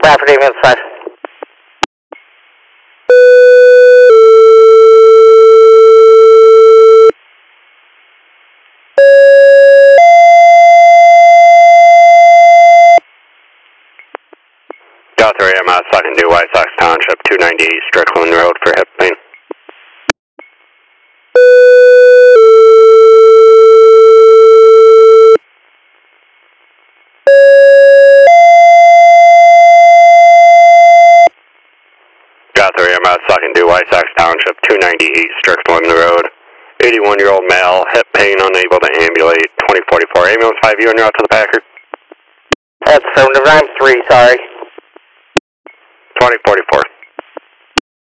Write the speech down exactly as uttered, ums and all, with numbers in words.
Bradford ambulance five. Got three, I'm out second due White Sox Township, two ninety East Strickland Road for hip pain. Got three, I'm out second due White Sox Township, two ninety East Strickland Road. eighty-one year old male, hip pain, unable to ambulate, twenty forty-four ambulance five, you and you're out to the Packer. That's affirmative, nine three, sorry. twenty forty-four.